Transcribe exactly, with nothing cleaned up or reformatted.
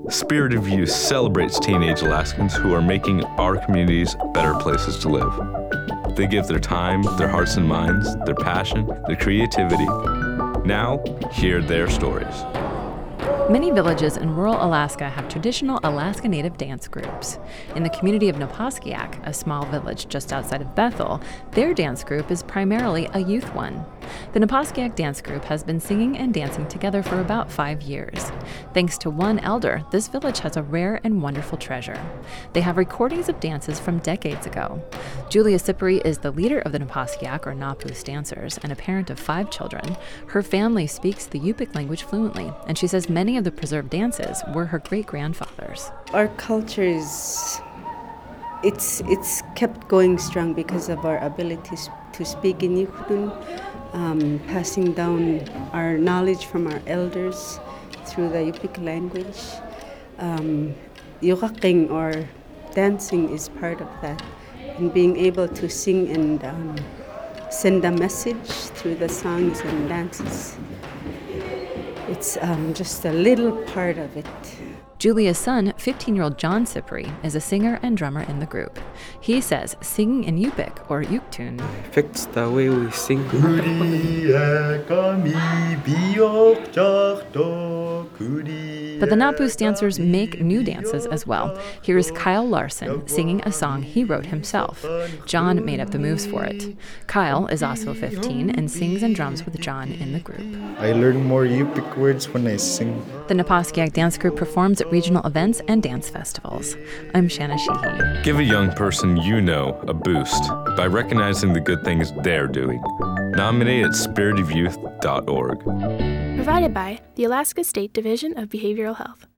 Spirit of Youth celebrates teenage Alaskans who are making our communities better places to live. They give their time, their hearts and minds, their passion, their creativity. Now, hear their stories. Many villages in rural Alaska have traditional Alaska Native dance groups. In the community of Napaskiak, a small village just outside of Bethel, their dance group is primarily a youth one. The Napaskiak dance group has been singing and dancing together for about five years. Thanks to one elder, this village has a rare and wonderful treasure. They have recordings of dances from decades ago. Julia Sipri is the leader of the Napaskiak, or Napus dancers, and a parent of five children. Her family speaks the Yupik language fluently, and she says many of the preserved dances were her great-grandfather's. Our culture is, it's, it's kept going strong because of our abilities to speak in Yukdun, um, passing down our knowledge from our elders through the Yupik language. Um, Yukaking, or dancing, is part of that. And being able to sing and um, send a message through the songs and dances. It's um, just a little part of it. Julia's son, fifteen-year-old John Sipri, is a singer and drummer in the group. He says singing in Yupik, or Yuktun, affects the way we sing. But the Napus dancers make new dances as well. Here is Kyle Larson singing a song he wrote himself. John made up the moves for it. Kyle is also fifteen and sings and drums with John in the group. I learn more Yupik words when I sing. The Napaskiak dance group performs at regional events and dance festivals. I'm Shanna Sheehy. Give a young person you know a boost by recognizing the good things they're doing. Nominate at spirit of youth dot org. Provided by the Alaska State Division of Behavioral Health.